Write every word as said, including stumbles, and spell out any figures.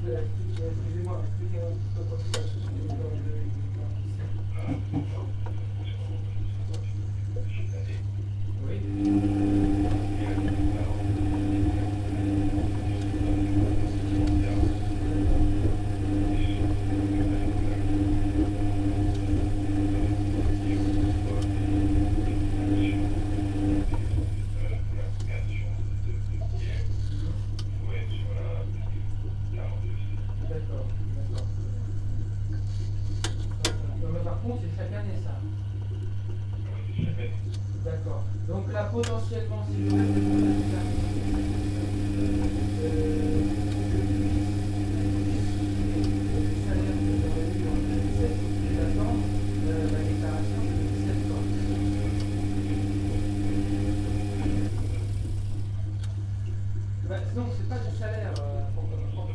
Excusez-moi, expliquez-moi un petit peu quoi c'est la D'accord, d'accord. Non, mais par contre, c'est chaque année ça. D'accord. Donc là, potentiellement, si je reste bah, sinon, c'est pas du salaire. Euh, pour, pour,